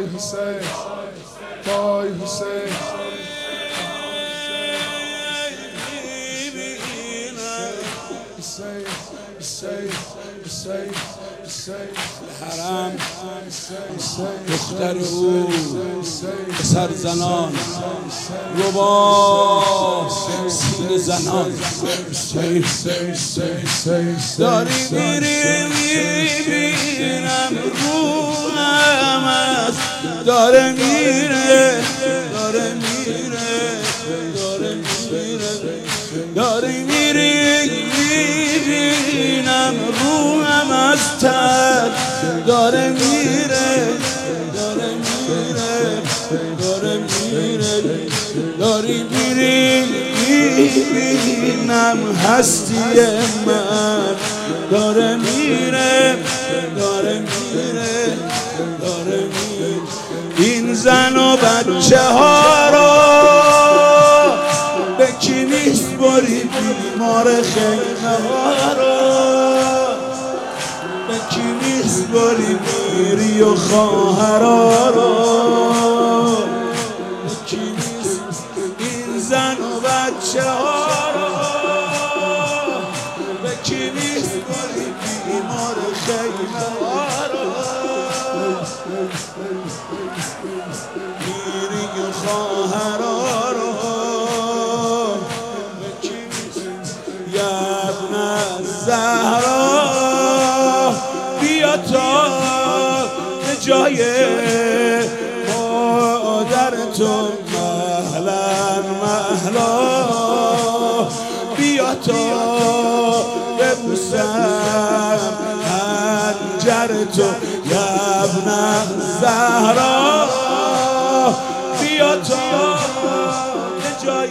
Hussein, Boy Hussein. حرم دختر او پسر زنان ربا سین زنان داری میری میبینم روحم از داره میره داره میره داره میره داری میری میبینم روحم از تر داره میره داره میره داره میره داری میری میبینم هستی من داره میره داره میره داره میره این زن و بچه ها رو به کی میسپاری بیمار خیمه ها رو به کی میسپاری میری و خواهرها رو به کی میسپاری این زن و بچه ها رو به کی میسپاری بیمار خیمه ها رو میری و خواهرها رو به کی میسپاری ابن زهرا بیا تا به جای مادر تو مهلا مهلا بیا تا ببوسم حنجر تو ابن زهرا بیا تا به جای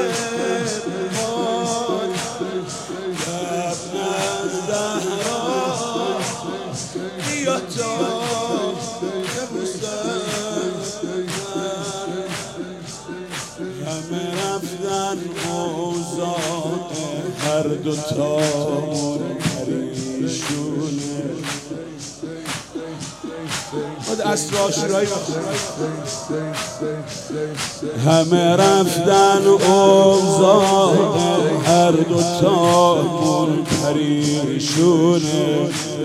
همه رفتن اوضاع هر دوتا پریشونه خود اصل آشورایی همه رفتن اوضاع هر دوتا پریشونه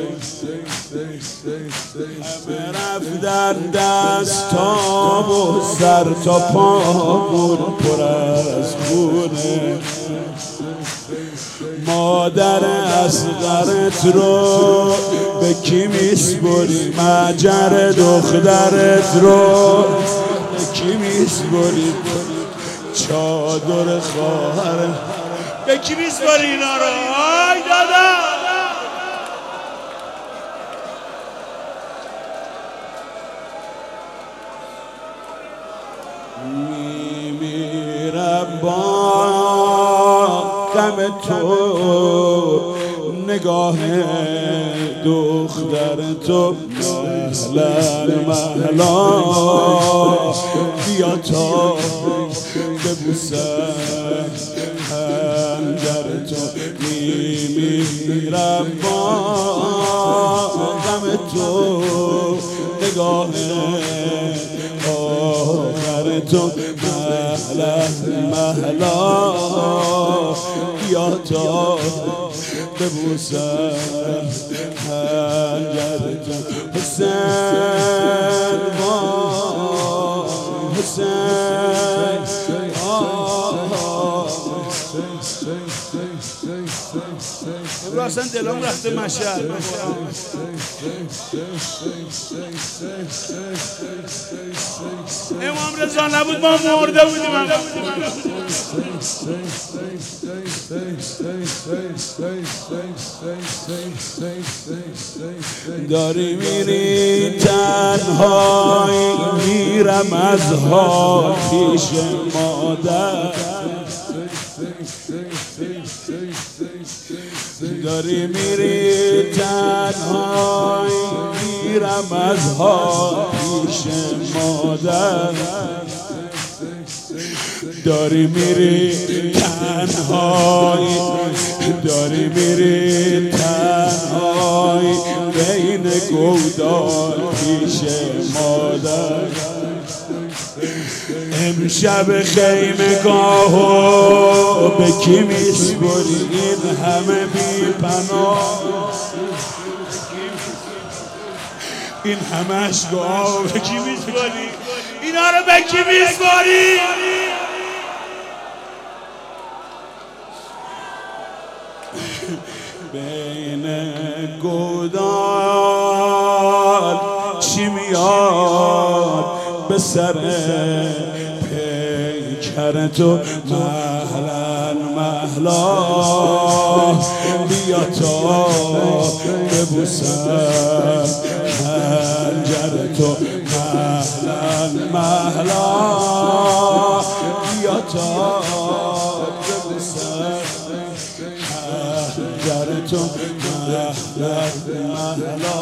همه رفتن دستام و سر تا پامون پر از خونه مادر اصغرت رو به کی میسپری مجر دخترت رو به کی میسپری چادر خواهر به کی میسپری اینا رو آی دادا میمیرم با غم تو نگاه دختر تو مهلا مهلا بیا تا ببوسم حنجر تو میمیرم با غم تو نگاه آخر تو مهلا مهلا بیا تا ببوسم حنجر تو حسین حسین اصلا دلم رفته مشهد امام رضا نبود ما مرده بودیم داری میری تنهایی میرم از حال پیش مادر داری میری تنهایی میرم از حال پیش مادر داری میری تنهایی داری میری تنهایی بین گودال پیش مادر امشب خیمگاهو به کی میسپری این همه بی پناه این همه اشک‌ها به کی میسپری اینا رو به کی میسپری بین گودال چی میاد به سر پیکر تو مهلا مهلا بیا تا ببوسم خنجر تو مهلا مهلا بیا تا ببوسم خنجر تو مهلا مهلا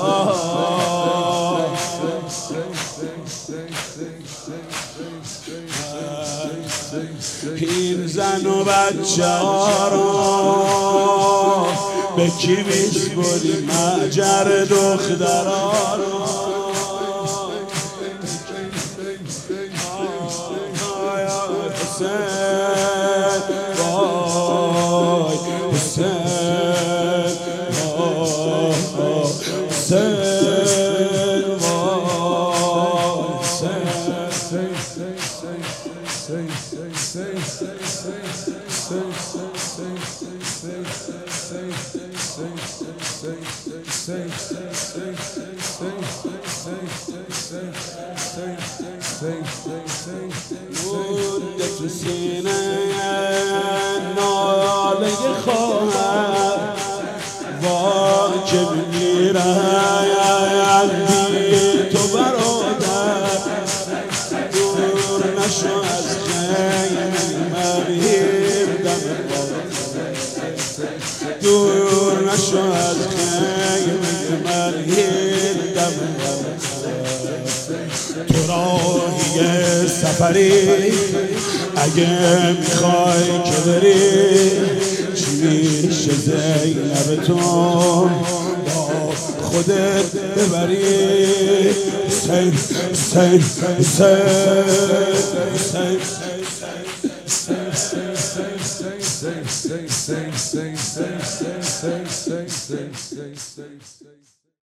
این زن و بچه ها را به کی میسپری مهجر دخترها را حسین وای حسین حسین مونده تو سینه ناله خواهر وای که میمیرن بی تو برادر دور نشو از خیمه من هیردم دور نشو از خیمه من هیردم تو راهی سفری اگه میخوای که بری چی میشه زینب تو با خودت ببری حسین حسین حسین حسین